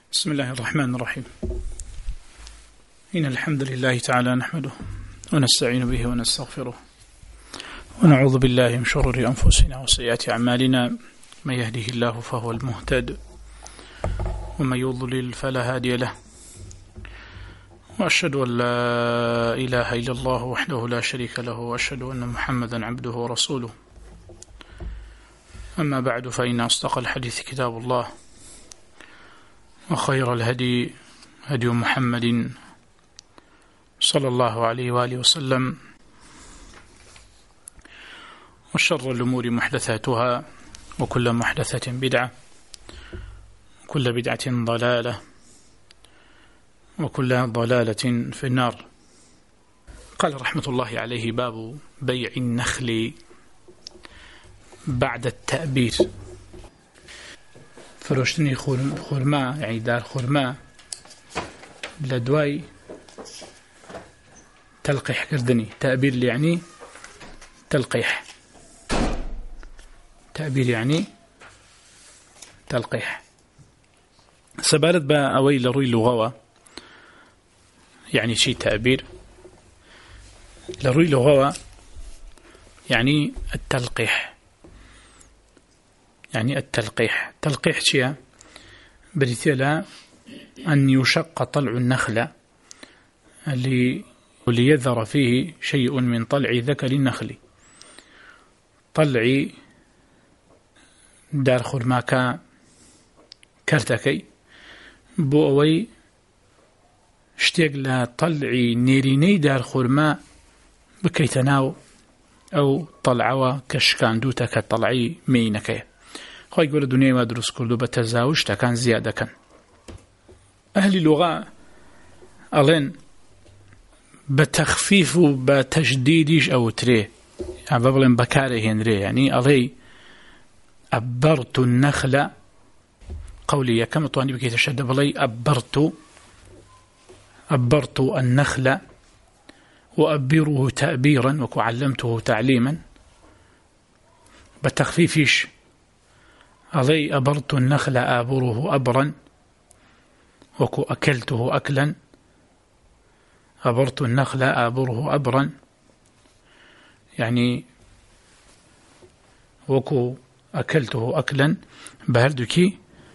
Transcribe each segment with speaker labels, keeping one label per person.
Speaker 1: بسم الله الرحمن الرحيم. إن الحمد لله تعالى نحمده ونستعين به ونستغفره ونعوذ بالله من شرور أنفسنا وسيئات أعمالنا، من يهده الله فهو المهتد ومن يضلل فلا هادي له، وأشهد أن لا إله إلا الله وحده لا شريك له، وأشهد أن محمدا عبده ورسوله. أما بعد، فإن أصدق الحديث كتاب الله، وخير الهدي هدي محمد صلى الله عليه وآله وسلم، وشر الأمور محدثاتها، وكل محدثة بدعة، وكل بدعة ضلالة، وكل ضلالة في النار. قال رحمة الله عليه: باب بيع النخل بعد التأبير. فرشتني خرما، يعني دار خرما لدواي تلقيح كردني. تأبير يعني تلقيح، تأبير يعني تلقيح. سبارت با أوي لروي لغوة، يعني شيء تأبير لروي لغوة يعني التلقيح، يعني التلقيح. تلقيح شيء بريتيلا أن يشق طلع النخلة ليذر فيه شيء من طلع ذكر النخل. طلع دار خرماكا كرتكي بوأوي اشتيق لطلع نيريني دار خرما بكيتناو أو طلعوا كشكاندوتا كطلعي مينكي. خواهي يقول الدنيا ما دروس كردو بتزاوج تكان زيادة كان. أهل اللغة ألين بتخفيف وبتجديدش أو تري، يعني ببلن بكاره هنري، يعني ألي أبرت النخلة قولي كما طواني بكي تشد بلي أبرت النخلة وأبره تأبيرا وكو علمته تعليما. بتخفيفش ألي أبرت النخل آبره أبرا وكو أكلته أكلا. أبرت النخل آبره أبرا يعني وكو أكلته أكلا. بهردكي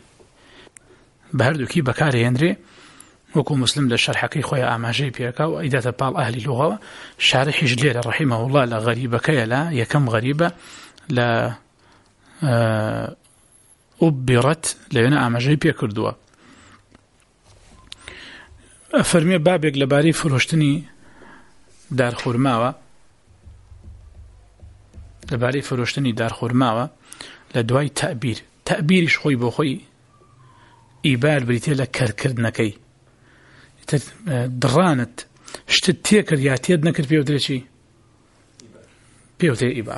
Speaker 1: بكاري ينري وكو مسلم للشرح كي خويا أماجي بيكا. وإذا تبال أهل اللغة شارح جليل رحمه الله لا غريبة كي لا يكم غريبة لا أبرت لأنا أماجي بيكردوا. فرمي بابك لباري فروشتني دار خرماوة، لباري فروشتني دار خرماوة لدواي تأبير. تأبيرش خوي بخوي إيبار بريتي لكركردنكي درانت اشتتيكر ياتيد نكر بيودري شي بيودري إيبار.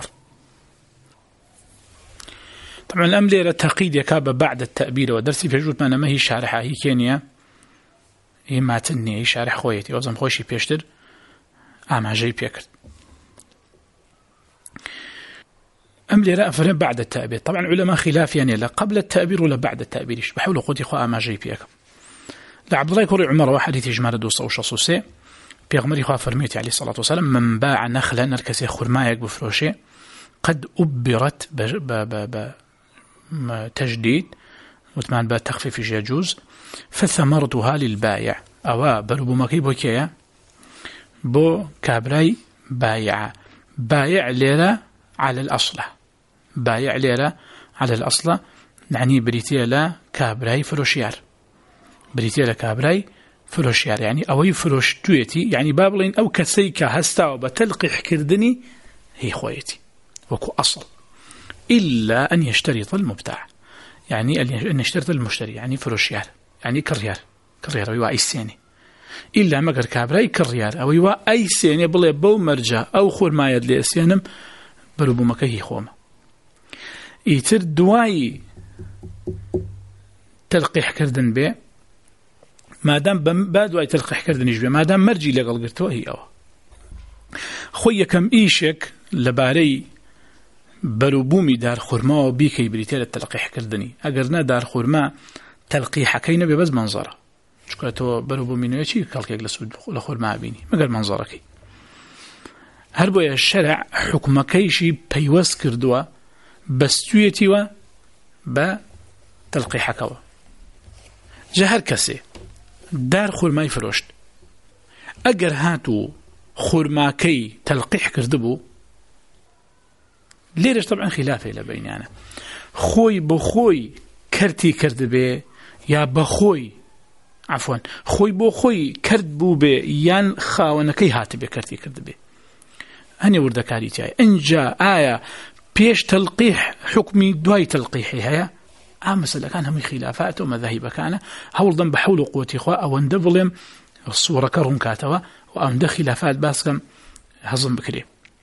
Speaker 1: طبعا الأمر لتقييد يكاب بعد التأبير ودرسي في جود ما هي شارحة هي كينيا هي ما تني هي شارح خويتي وزم خوشي بيشتر أما جاي بيكر. أمر رأفر بعد التأبير. طبعا علماء خلاف يعني لا قبل التأبير ولا بعد التأبير. بحاول قوتي خو أما جاي بيكر. لعبد الله يقول عمر واحد يتجمع دوسة وشصوصي بيغمر يخوا فرميتي عليه الصلاة والسلام: من باع نخلا نركسي خرمايك بفروشي قد أبرت تجديد وثمان بات تخفيف يجوز فثمرتها للبايع أو بربو مكيبو كيا بو كابراي بايع ليرة على الأصل، بايع ليرة على الأصل يعني بريتيلا كابراي فروشيار، بريتيلا كابراي فروشيار يعني أوي فروش تويتي يعني بابلين أو كسيكا هستاو بتلقيح كردني هي خويتي وكو أصل، إلا أن يشترط المبتاع، يعني أن يشترط المشتري يعني فروشيار يعني كريار ويوا أي سيني، إلا مقر كابراي كريار أو يوا أي سيني بلي بو مرجع أو خور ما يدلي سينم بربو مكيه خوما. يتر دواي تلقيح كردن بي ما دام بادواي تلقيح كردن يجبي ما دام مرجي لقل قرتوه هي أو خويا كم إيشك لباري بەروبوومی دار خورما و بیکەی بریتێ لە تەلقیح کردنی. ئەگەر نە دار خورما تەلقیحەکەی نەبێ بەس منزەرە چکە تۆ بەرەو بۆ مینوێکی کەڵکێک لە خۆرما بینی مەگەر منزەرەکەی هەر بۆیە شەرع حکومەکەیشی پەیوەست کردووە بەستوویەتیوە بە تەلقیحەکەوە جا هەر کەسێ دار خورمای فرۆشت ئەگەر هاتوو خورماکەی تەلقیح کردبوو لێرەش طبعا خلافێ لە بەینانە خۆی بۆ خۆی کەرتی کردبێ یا بە خۆی عفوان خۆی بۆ خۆی کرد بوو بێ یان خاوەنەکەی هاتبێ کەرتی کردبێ هەنێ وردەکاری تایە ئەنجا ئایا پێش تەلقیح حکمی دوای تەلقیحی هەیە مەسەلەکان هەمووی خلافات و مەذاهیبەکانە هەوڵدەم بە حەول و قووەتی خوا ئەوەندە بڵێم سوورەکە ڕوون کاتەوە و ئەوەندە خلافات باسکەم هەزم بکرێ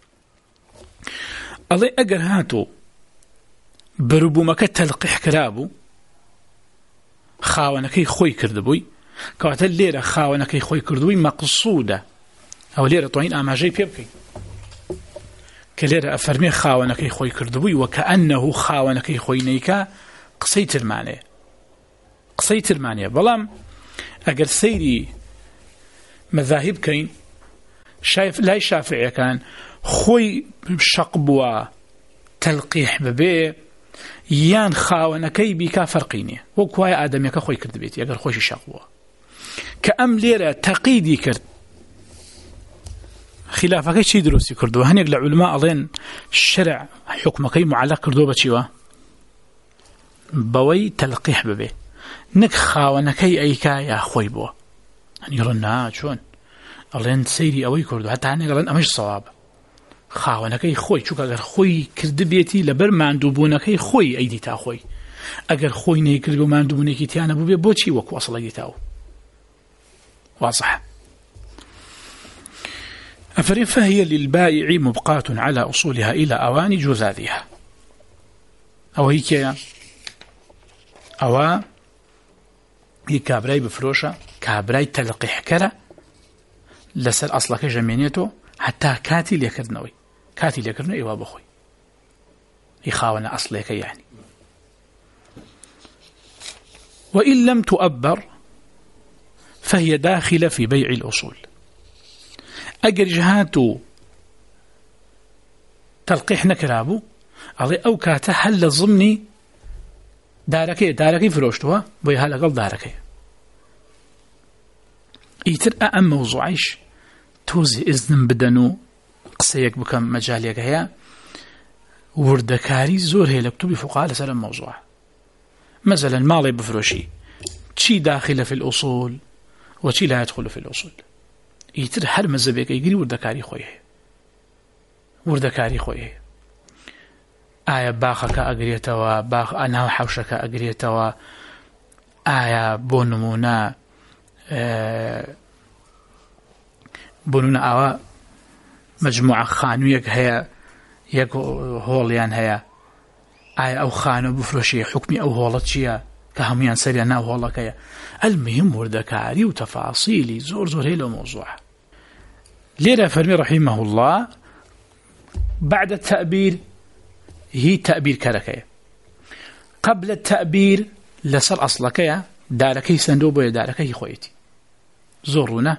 Speaker 1: ئەڵێ ئەگەر هاتوو بەروبوومەکە تەلقیح کرابوو خاوەنەکەی خۆی کردبووی کەواتە لێرە خاوەنەکەی خۆی کردووی مەقصودە ئەو لێرە توانین ئاماژەی پێ بکەین کە لێرە ئەفەرمێ خاوەنەکەی خۆی کردبووی وەکە ئەنەهو خاوەنەکەی خۆی نەیکا قسەی ترمانەیە بەڵام ئەگەر سەیری مەذاهب بکەین لای شافعیەکان خۆی شەق بووە تەلقیح ببێ یان خاوەنەکەی بیکا فەرقی نییە وەک وایە ئادەمیەکە خۆی کردبێت ئەگەر خۆشی شەق بووە کە ئەم لێرە تەقییدی کرد خلافەکەی چی دروستی کردووە هەنێک لە علما ئەڵێن شەرع حکمەکەی معلق کردووە بەچیوە بەوەی تەلقیح ببێ نەک خاوەنەکەی ئەیکا یا خۆی بووە هەنی ڕەنا چۆن ئەڵێن سەیری ئەوەی کردو هەتا هەنێک ئەڵێن ئەمەش سەوابە خاوەنەکەی خۆی چووکە ئەگەر خۆی کردبێتی لەبەر ماندووبوونەکەی خۆی ئەیدی تا خۆی ئەگەر خۆی نەیکرد و ماندووبوونێکی تیانە بوو بێ بۆچی وەکو ئەسڵەی تاو واضح أفرين فهي للبائع مبقاة على أصولها إلى أوان جذاذها أو هيك أو هي كابراي بفروشة كابراي تلقيح كرة لسر أصلك جمينيته حتى كاتي ليكرنوي إيوا بخوي يخاونا أصلك يعني وإن لم تؤبر فهي داخلة في بيع الأصول ئەگەر جهاتو تەلقیح نەکرابوو ئەڵێ ئەو کاتە هەل لە ضمنی دارەکەی فرۆشتووە بۆی هەل لەگەڵ دارەکەی ئیتر ئەم مەوزوعیش تۆزی ئیزنم بدەن و قسەیەک بکەم مەجالێک هەیە وردەکاری زۆر هەیە لە کتوبی فقها لەسەر ئەم مەوزوعە مثلا ماڵی بفرۆشی چی داخل في الأصول وچی لا يدخل في الأصول ئیتر هەر مەزەبێک ئەیگری وردەکاری خۆی هەیە ئایا باخەکە ئەگرێتەوە ناو حەوشەکە ئەگرێتەوە ئایا بۆ نمونە ئاوا مەجموعە خانوویەک هەیە یەک هۆڵیان هەیە ئایا ئەو خانە بفرۆشی حکمی ئەو هۆڵە چییە کە هەمویان سەریان ناو هۆڵەکەیە المهم وردەکاری و تەفاسیلی زۆر هەیە لەو مەوزوعە ليرة فرمي رحمه الله بعد التأبير هي تأبير كركية قبل التأبير لسر أصلكية داركي سندوبو داركي خويتي زورونا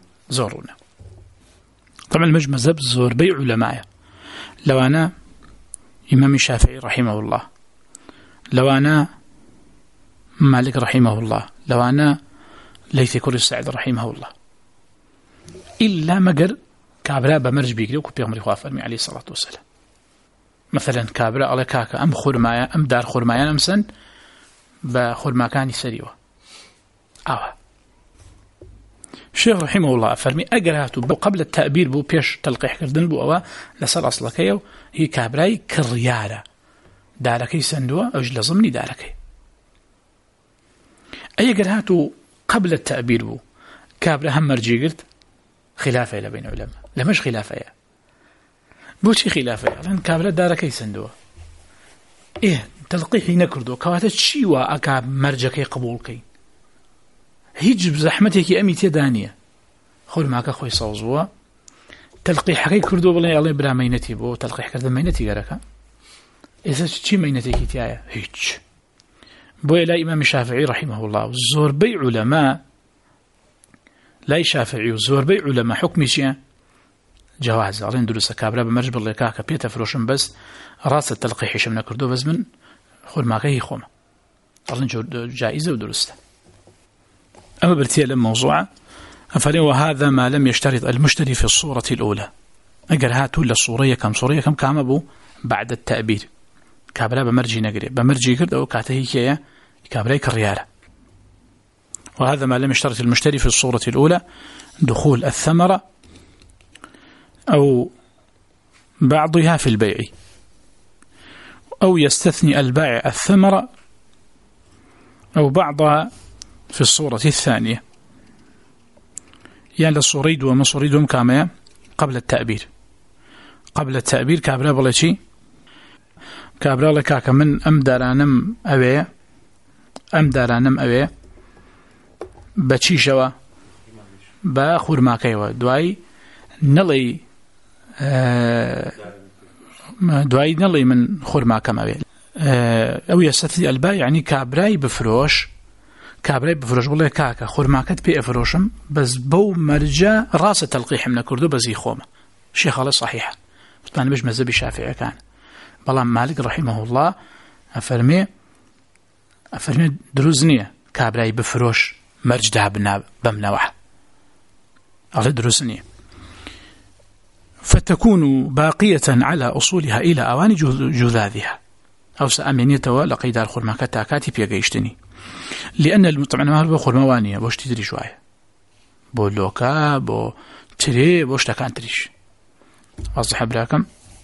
Speaker 1: طبعا المذهب زور بيع علماء لو أنا إمام الشافعي رحمه الله لو أنا مالك رحمه الله لو أنا ليث كري السعد رحمه الله إلا مقر كابرا بمرج بيقري وكو بيغمري خواه فرمي عليه الصلاة والسلام مثلا كابرا على كاكا أم خرمايا أم دار خرمايا أمسن بخرماكاني سريوة الشيخ رحمه الله فرمي أقراتو قبل التأبير بو بيش تلقيح كردن بو أوا لسر أصلكيو هي كابراي كريارة داركي سندوة أجل ضمني داركي أي أقراتو قبل التأبير بو كابرا هم مرجي قلت خلافة إلى بين علماء لمش خلافة بوشي خلافة لأن كابرا داركي سندوة تلقيحي نكردو كواتت شيوا أكا مرجكي قبولكي هيج بزحمتك أمي تدانية خول معك أخوي صوزوا تلقيح حكي كردو بلي الله بلا مينتي بو تلقيح كرد مينتي غيرك إذا شي مينتي كيتيايا هيج بوي لا إمام الشافعي رحمه الله زور بي علماء لا شافعي وزور بي علماء حكمي شيء جواز أرين درس كابرا بمرج بالله كاكا بيتا فروشن بس راس التلقيح من كردو بس من خور ما كي خوما أرين جائزة ودرسته. أما برتيل الموضوع أفلين وهذا ما لم يشترط المشتري في الصورة الأولى أجر هاتوا للصورية كم صورية كم كامبو بعد التأبير كابرا بمرجي نقري بمرجي كرد أو كاته كيا كابرا كالريالة. وهذا ما لم يشترط المشتري في الصورة الأولى دخول الثمرة أو بعضها في البيع أو يستثني البائع الثمرة أو بعضها في الصورة الثانية. يعني الصوريد ومصوريدهم كامية قبل التأبير كابرا بلشي كابرا لكاك من أم دارانم أبي بچی شوا با خورماکەیەوە دوای نەڵێ من خورماکەم ئەوێ ئەو یەستەثنی البائع یعنی کابرای بفرۆش بڵێ کاکە خورماکەت پێ ئەفرۆشم بەس بەو مەرجە ڕاستە تەلقیحم نەکردو بەزی خۆمە شێخەڵە صحیحە وتمان بێژ مەذهبی شافعیەکان. بەڵام مالک رحمه الله ئەفەرمێ دروست نییە کابرای بفرۆش مرج دابنا بمنوعة على درسني فتكون باقية على أصولها إلى أوان جذاذها أو سأمنيتها لقيد الخرماكة تاكاتي بيقيشتني لأن طبعا ما هو خرموانية بوش تدري شوية بو لوكا بو تري بوش تكان تريش واضح براكم.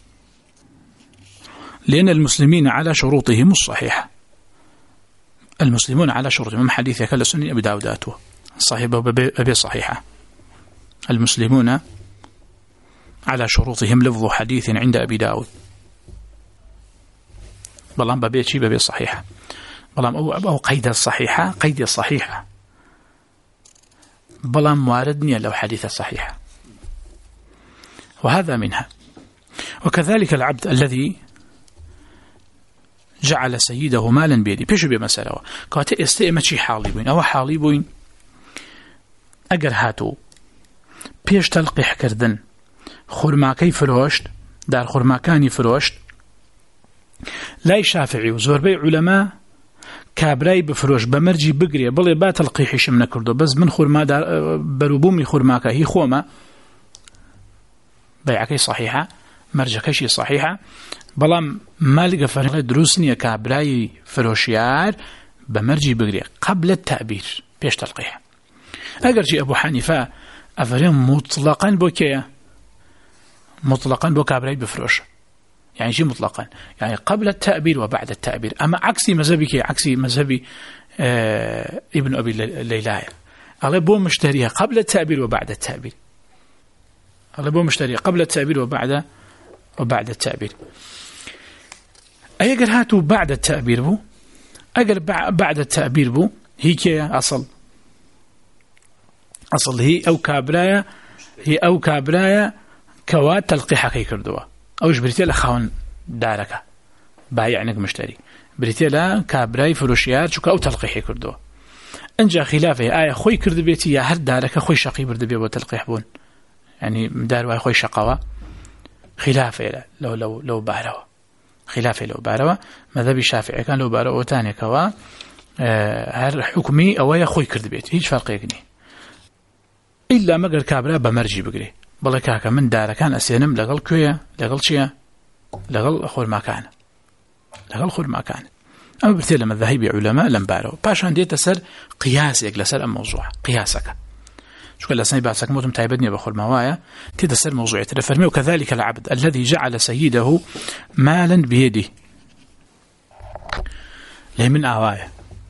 Speaker 1: لأن المسلمين على شروطهم الصحيحة المسلمون على شروطهم من حديث كلا سنن أبي داوداته صاحبه أبي صحيحة المسلمون على شروطهم لفظ حديث عند أبي داود بلام ببي شيء ببي صحيحة بلام أو قيد الصحيحة بلام واردني لو حديث الصحيحة وهذا منها. وكذلك العبد الذي جعل سيده مالا بيدي بيشو بمسألة كواتي استئمة شي حالي بوين أو حالي بوين أجر هاتو بيش تلقيح كردن خرماكي فروشت دار خرماكاني فروشت لا شافعي وزور بي علماء كابراي بفروش بمرجي بقري بلي با تلقيحش من كردو بس من خرما دار بروبومي خرماكا هي خوما بيعكي صحيحة مرجكشي صحيحة بلام مالك فرق دروسني كابراي فروشيار بمرجي بقري قبل التعبير بيش تلقيح. أجر شيء أبو حنيفة أفرم مطلقا بوكيا مطلقا بوكابراي بفروش يعني شيء مطلقا يعني قبل التعبير وبعد التعبير. أما عكسي مذهبي ابن أبي ليلى الله بو مشتريها قبل التعبير وبعد التعبير الله بو مشتريها قبل التعبير وبعد التعبير. أجر هاتوا بعد التعبير بو أجر بعد التعبير بو هي كي أصل هي أو كابرايا كوات تلقيحة كي كردوا أوش بريتيا لخاون دارك بايعنك مشتري بريتيا لا كابراي فروشيار شو كأو تلقيحي كردوا أنجا خلافه آية خوي كرد بيتي يا هر دارك خوي شقي برد بيه وتلقيح بون يعني داروا خوي شقوا خلافه لو باروا خلافه لو باروا مذهب الشافعي كان لو باروا تاني كوا هر حكمي أو يا خوي كرد بيت هيج فرق يقني إلا مقر كابرا بمرجي بقري بلا كاكا من دار كان أسينم لقل كوية لقل شيا لقل أخور ما كان أما برتيل مذاهب علماء لم باروا باشان دي تسر قياسك لسر الموضوع قياسك شو لسني بعسك موتم تايبدني بخور موايا تدسر موضوع ترفرمي. وكذلك العبد الذي جعل سيده مالا بيده ليه من آوايا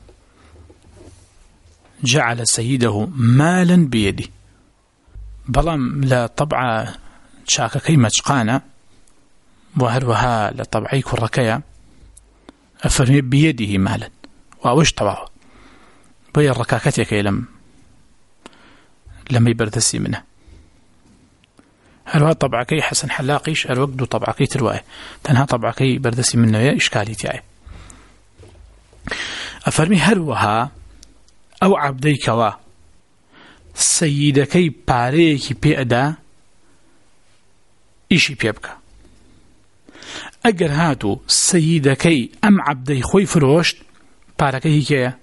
Speaker 1: جعل سيده مالا بيده بلام لا طبع شاكا كيمة شقانا وهروها لطبعي كركيا أفرمي بيده مالا وأوش طبعه بي الركاكتك لم يبردسي منه هروها طبعكي حسن حلاقيش الوقت طبعكي ترواي تنها طبعكي بردسي منه يا إشكالي تاعي. أفرمي هروها أو عبديكوا سيدكي باريكي بيئدا إيشي بيبكا أجر هاتو سيدكي أم عبدي خوي فروشت باركي كيا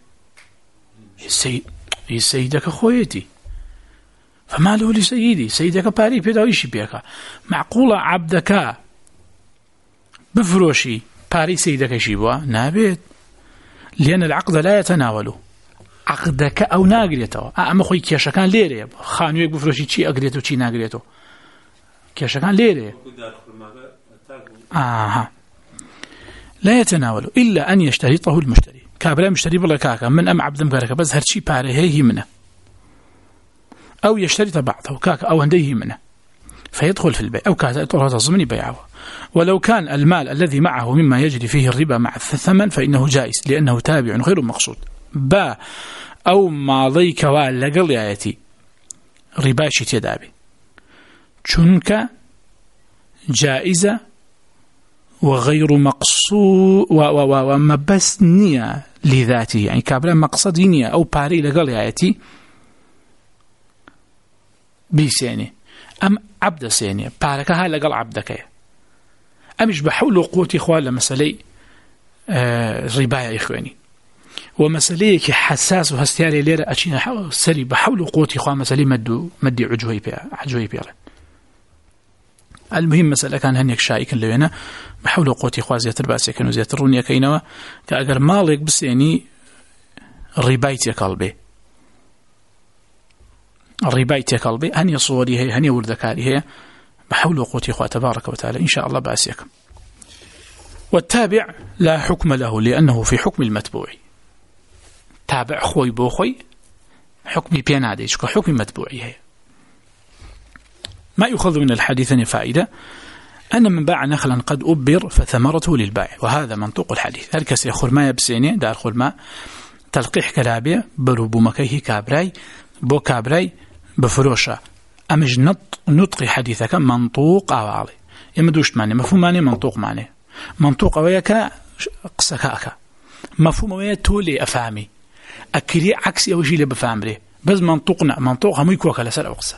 Speaker 1: سيدك خويتي فما له لسيدي سيدك باري بيدا إيشي بيكا معقولة عبدك بفروشي باري سيدك يشيبوا نابت لأن العقد لا يتناوله عقدك أو ناقريته أما خوي كيشا كان ليري خانويك بفروشي چي أقريته چي ناقريته كيشا كان ليري لا يتناول إلا أن يشترطه المشتري كابلا مشتري بالله كاكا من أم عبد مبارك بس هرشي باره هي منه أو يشترط بعضه كاكا أو هنديه منه فيدخل في البيع أو كاكا طرها الضمن بيعه ولو كان المال الذي معه مما يجري فيه الربا مع الثمن فإنه جائز لأنه تابع غير مقصود با أو ماضيك واللقل يأتي رباشي تدابي چونك جائزة وغير مقصود ومبس نية لذاته يعني كابلا مقصد نية أو باري لقل يأتي بسيني أم عبد سيني بارك هاي لقل عبدك أمش بحول قوتي إخوان لمسألة رباية إخواني ومسألة حساس وهستياري ليرة أشينا سري بحول قوتي إخوان مسألة مدي عجوي بيرا المهم مسألة كان هنيك شائكا لوينا بحول قوتي إخوان زيادة الباسي كانوا زيادة الرونية كينوا كأجر مالك بس يعني ربايتي قلبي الربايتي قلبي هني صوري هي هني وردكاري هي بحول قوتي إخوة تبارك وتعالى إن شاء الله بأسيكم والتابع لا حكم له لأنه في حكم المتبوع تابع خوي بوخوي حكمي بينادي شكو حكم متبوعي هي ما يؤخذ من الحديث فائدة أن من باع نخلا قد أبر فثمرته للبائع وهذا منطوق الحديث هل كسي خرما يبسيني دار خرما تلقيح كلابي بربو مكيه كابراي بو كابراي بفروشة أمج نطقي حديثك منطوق أو عالي يمدوش معني مفهوم معني منطوق معني منطوق أويك قسكاك مفهوم أويك تولي أفهمي أكري عكسي أو شيء بفهمري بس منطوق هم يكوك لسر أقصى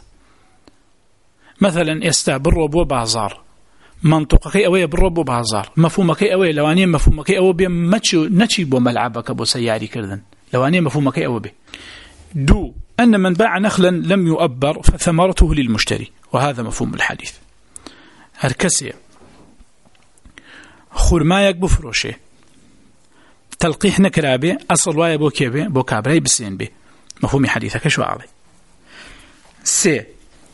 Speaker 1: مثلا يستبر بو بازار منطوقك أوي بربو بازار مفهومك أوي لواني مفهومك أوي بي نتشي بو ملعبك بو سياري كردن لواني مفهومك أوي بي دو أن من باع نخلا لم يؤبر فثمرته للمشتري وهذا مفهوم الحديث هركسي خرمايك بفروشه تلقيح نكرابي أصل وايا بو كيبي بو كابراي بسين بي مفهوم حديثك شو عالي سي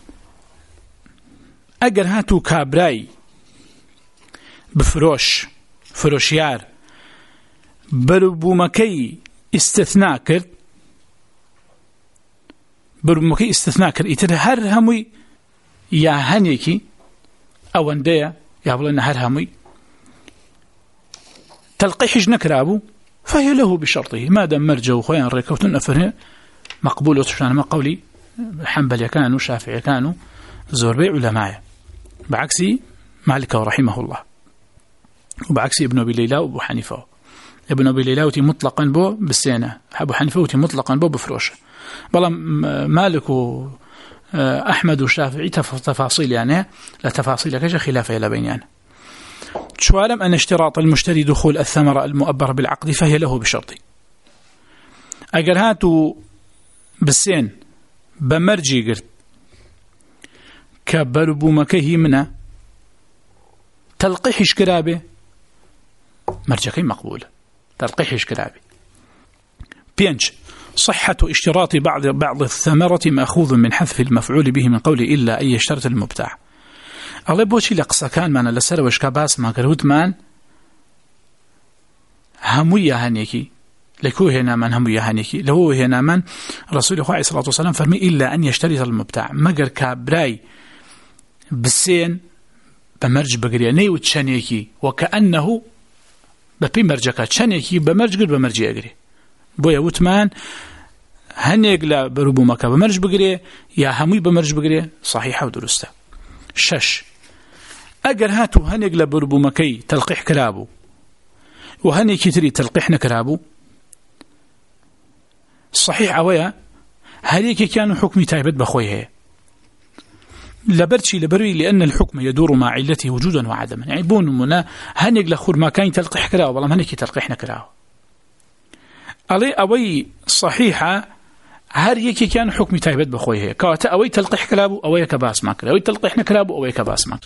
Speaker 1: أجر هاتو كابراي بفروشيار بربو مكي استثناء كرد برمكي استثناء كريتر هر همي يا هنيكي أو أندية يا بلنا هر همي تلقيح نكرابو فهي له بشرطه ما دام مرجو خويا ركوتن أفره مقبول وتشان ما قولي حنبل كانوا شافعي كانوا زوربي علماء بعكسي مالك رحمه الله وبعكسي ابن أبي ليلى وابو حنيفة ابن أبي ليلى وتي مطلقا بو بالسينة أبو حنيفة وتي مطلقا بو بفروشه بلا مالك أحمد والشافعي تفاصيل يعني لا تفاصيل كذا خلاف إلى بين يعني شو علم أن اشتراط المشتري دخول الثمرة المؤبرة بالعقد فهي له بشرط أجر هاتو بالسين بمرجي قرد كبربو مكيه منا تلقيح شكرابي مرجكي مقبول تلقيح شكرابي بينش صحة اشتراط بعض الثمرة مأخوذ من حذف المفعول به من قول إلا أن يشترط المبتاع الله بوشي لقصة كان معنا لسر وشكاباس ما كرهوت مان هموية هنيكي لكو هنا من هموية هنيكي لهو هنا من رسول الله عليه الصلاة والسلام فرمي إلا أن يشترط المبتاع مقر كابراي بالسين بمرج بقرياني وتشانيكي وكأنه ببي مرجكا تشانيكي بمرج قل بمرجي أقري بويا وتمان هنيق لا بربو مكا بمرج بقري يا هموي بمرج بقري صحيحة ودرسته شش أجر هاتو هنيق لا بربو مكي تلقيح كرابو وهنيك تري تلقيح نكرابو صحيح أويا هذيك كانوا حكمي تايبت بخويه لبرشي لبروي لأن الحكم يدور مع علته وجودا وعدما يعني بون منا هنيق لخور ما كان تلقيح كراو والله هنيك تلقيحنا كراو علي أوي صحيحة هر يكي كان حكمي تايبت بخويه كواتا أوي تلقيح كلابو أوي كباس ماك أوي تلقيحنا كلابو أوي كباس ماك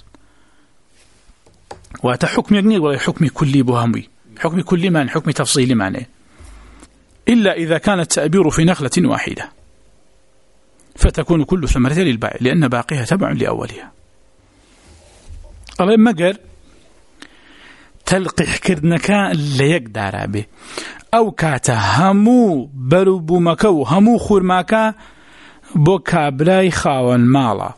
Speaker 1: واتا حكم يغني ولا حكمي كلي بهمي حكمي كلي معنى حكمي تفصيلي معنى إلا إذا كان التأبير في نخلة واحدة فتكون كل ثمرة للبائع لأن باقيها تبع لأولها الله مقر تلقيح كردنكا اللي يقدر به أو كاتا همو بروبو مكو همو خور مكا بو كابراي خاون مالا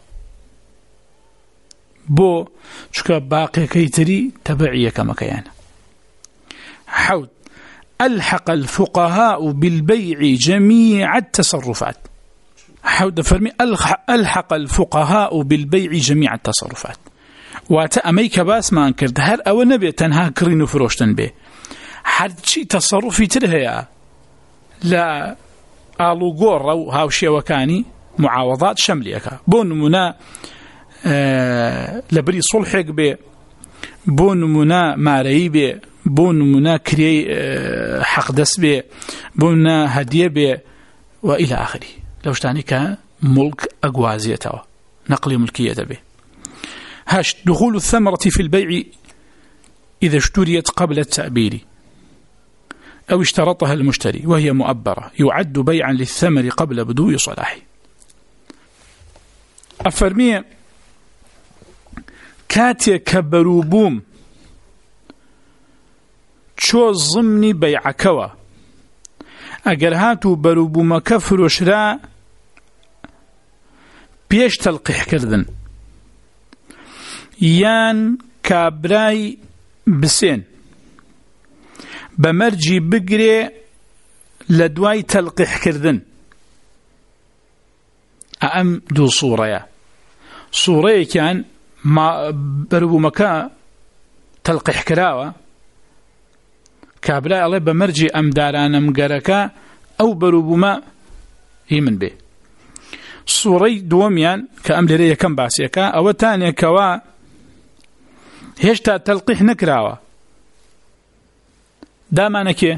Speaker 1: بو شكا باقي كيتري تبعية كما كيان حود ألحق الفقهاء بالبيع جميع التصرفات حود فرمي ألحق الفقهاء بالبيع جميع التصرفات واتأميك باس ما انكرد هر أو نبي تنها كرين فروشتن به حد شي تصرفي ترهيا لا آلو قور أو هاوشي وكاني معاوضات شمليكا بون منا لبري صلحك به بون منا ماري به بون منا كري حق دس به بون منا هدية به وإلى آخره لو اشتاني ملك أقوازيته نقل ملكية به هاش دخول الثمرة في البيع إذا اشتريت قبل التأبير أو اشترطها المشتري وهي مؤبرة يعد بيعا للثمر قبل بدو صلاحه أفرمي كاتي كبروبوم شو ضمني بيعكوا أجر هاتو بروبوم كفروشرا بيش تلقيح كردن يان كابراي بسين بمرجي بقري لدواي تلقيح كردن أم دو صورة كان ما بربو مكا تلقيح كراوة كابراي الله بمرجي أم دارانا مقركا أو بربو ما يمن به صوري دوميان كأم لريه كم باسيكا أو تانية كوا هشتا تلقيح نكراوة دامانا كي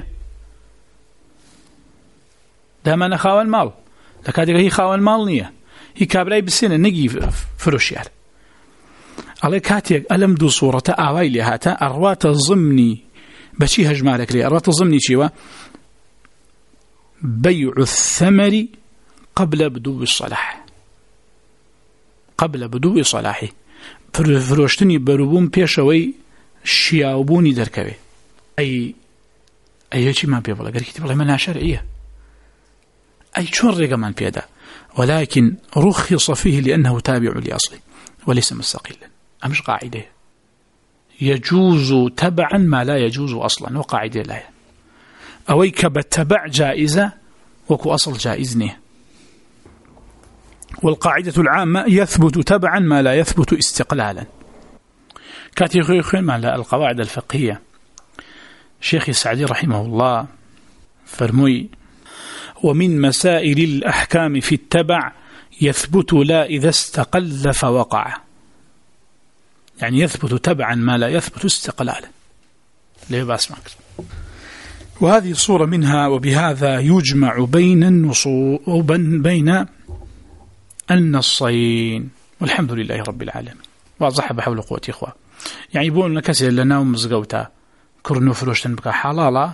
Speaker 1: دامانا خاوان مال لكادك هي خاوان مال نية هي كابراي بسينة نجي فروشيال على كاتيك ألم دو صورة آواي لهاتا أروات ضمني بشي هجمالك لي أروات ضمني شيوا بيع الثمر قبل بدو الصلاح قبل بدو صلاحه فروشتني بروبون بيشوي شياوبوني دركوي أي شيء ما بيبغى قال كتب الله منها شرعية أي شون رجع من بيده ولكن رخص فيه لأنه تابع لأصله وليس مستقلا مش قاعدة يجوز تبعا ما لا يجوز أصلا وقاعدة لا أويك بالتبع جائزة وكو أصل جائزني والقاعدة العامة يثبت تبعا ما لا يثبت استقلالا كاتي خيخين مع القواعد الفقهية شيخ السعدي رحمه الله فرمي ومن مسائل الأحكام في التبع يثبت لا إذا استقل فوقع يعني يثبت تبعا ما لا يثبت استقلالا ليه باسمك وهذه صورة منها وبهذا يجمع بين النصين والحمد لله رب العالمين واضح بحول قوتي إخوة يعني يقولون لنا كسر لنا ومزقوتا كرنو فروشتن بك حلالا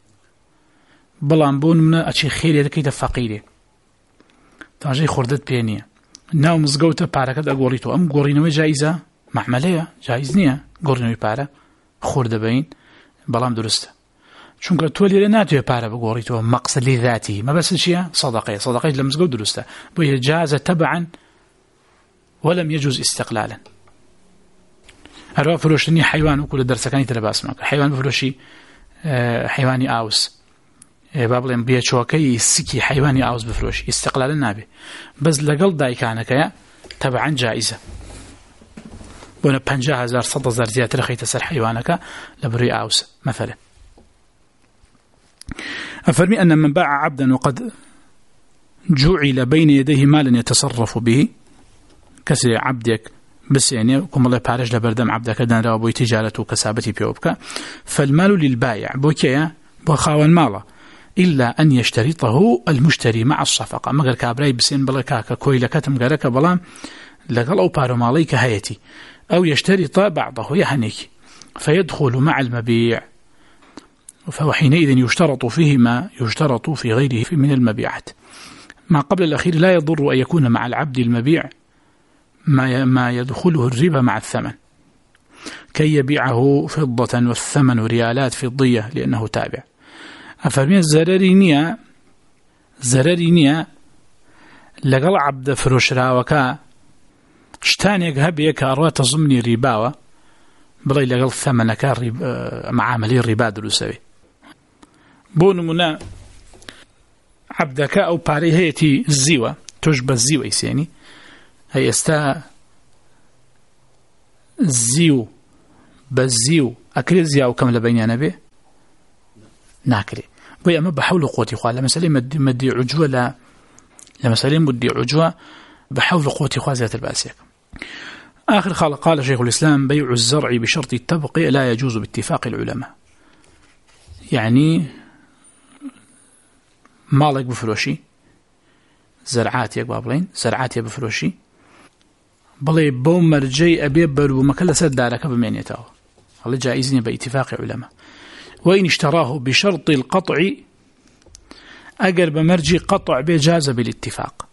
Speaker 1: بلان بون من أشي خيري دكيت فقيري تاجي خردت بينية ناو مزقوتا باركت أقوريتو أم قورينوي جائزة معملية جائزنية قورينوي بارا خورد بين بلان درسته چونکە تۆ لێرە ناتوێ پارە بگۆڕیتەوە مەقصدی ذاتی مەبەست چییە؟ صدقەی لە مزگەوت دروستە بۆیە جازە تەبعاً وەلەم یەجوز ئیستیقلالاً هەروە فرۆشتنی حیوان وەکو لە دەرسەکانی ترە باسم ناکە حیوان بفرۆشی حیوانی ئاوس با بڵێم بێچۆکەی سکی حیوانی ئاوس بفرۆشی ئیستیقلالاً نابێ بەس لەگەڵ دایکانەکەیە تەبعاً جائزە بۆنە 50,000 100,000 زیاتر خەیتە سەر حیوانەکە لە بڕی ئاوس مەثەلەن أفرمي أن من باع عبدا وقد جعل بين يديه مالا يتصرف به كسر عبدك بس يعني كم الله بارج لبردم عبدك دان رابو تجارته كسابتي بيوبك فالمال للبائع بوكيا بخاون ماله إلا أن يشترطه المشتري مع الصفقة مگر كابراي بسين بلا كاكا كويلة كتم غرك بلا لقل أو بارو ماليك هيتي أو يشترط بعضه يهنيك فيدخل مع المبيع فهو حينئذ يشترط فيه ما يشترط في غيره من المبيعات ما قبل الأخير لا يضر أن يكون مع العبد المبيع ما يدخله الربا مع الثمن كي يبيعه فضة والثمن ريالات فضية لأنه تابع أفرمي زررينيا لقل عبد فروش راوكا شتانيك هبيك أروات ضمني رباوة بلاي لقل ثمنك معاملي الربا دلوسوي بون منا عبدك أو باري هيتي الزيوة تشبه الزيوة يسيني هي استا الزيو بالزيو أكل الزيو كم لبينينا به ناكري بي أما بحول قوتي خواه لما سليم مدي عجوة لما سليم مدي عجوة بحول قوتي خواه ذات الباسيك آخر قال شيخ الإسلام بيع الزرع بشرط التبقي لا يجوز باتفاق العلماء يعني مالك بفروشي زرعات يك بابلين زرعات بفروشي بلي بوم مرجي أبي برو مكلا سد دارك بمعنيته هذا جائزني باتفاق علماء وإن اشتراه بشرط القطع أقرب مرجي قطع بجاز بالاتفاق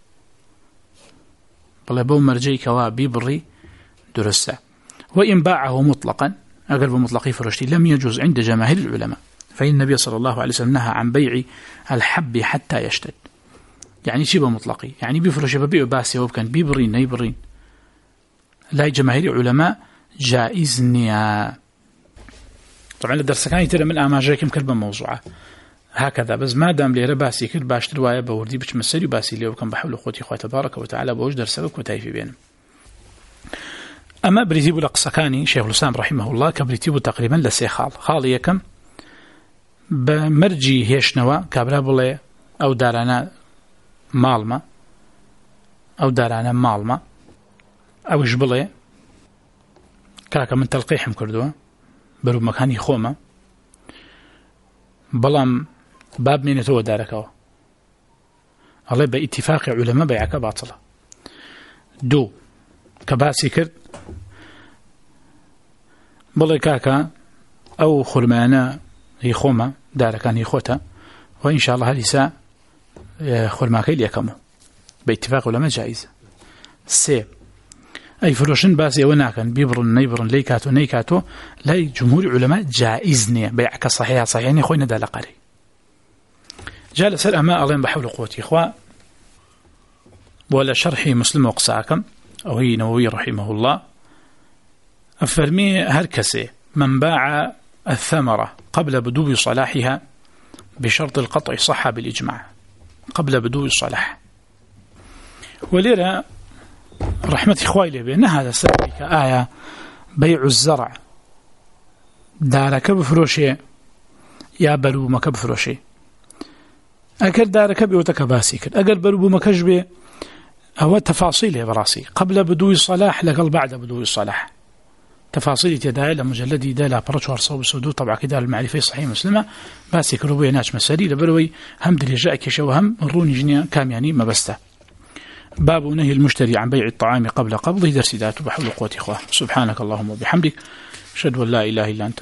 Speaker 1: بلي بوم مرجي كوابي بري درسة وإن باعه مطلقا أقرب مطلقي فرشتي لم يجوز عند جماهير العلماء فإن النبي صلى الله عليه وسلم نهى عن بيع الحب حتى يشتد يعني شبه مطلقي يعني بيفرش ببيع باسي وبكان بيبرين نيبرين لا جماهير علماء جائز نيا طبعا الدرس كان يترى من أماجيكم كلمة موضوعة هكذا بس ما دام لي رباسي كل باش رواية بوردي بش مسيري باسي لي وكان بحول أخوتي أخوة تبارك وتعالى بوش درسك وتايفي بينهم أما بريتيب الأقصكاني شيخ الإسلام رحمه الله كبريتيب تقريبا لسي خالي كم بمرجي هيشنوا كابرا بلي أو دارانا مالما أو دارانا مالما أو جبلي كاكا من تلقيحهم كردوه برو مكاني خوما بلام باب من يتوى داركوا الله باتفاق علماء بيعك باطلة دو كباسي كرد بلي كاكا أو خرمانا هي خوما داركان هي خوتا وإن شاء الله هلسا خرماكي ليكمو باتفاق علماء جائز سي أي فروشن باسي وناكن بيبرن نيبرن ليكاتو نيكاتو لا جمهور علماء جائزني بيعك صحيح صحيحني خوينا دا لقري جالس الأماء الله بحول قوتي إخوة ولا شرحي مسلم وقساكم أو هي نووي رحمه الله أفرمي هركسي من باع الثمرة قبل بدو صلاحها بشرط القطع صح بالإجماع قبل بدو الصلاح وليرى رحمة إخوائي لي بأن هذا سألك آية بيع الزرع دارك بفروشي يا برو مك بفروشي أكل دارك بيوتك باسيك أقل برو مكجبي هو تفاصيل براسي قبل بدو الصلاح لقل بعد بدو الصلاح تفاصيل تدايل مجلدي دالا برشوار صوب السودو طبعا كده المعرفة صحيح مسلمة باسيك ربوي ناش مسالي لبروي هم درجائك شوهم روني جنيا كام يعني ما بسته باب نهي المشتري عن بيع الطعام قبل قبضه درس ذاته بحول قوة إخوة سبحانك اللهم وبحمدك أشهد أن لا إله إلا أنت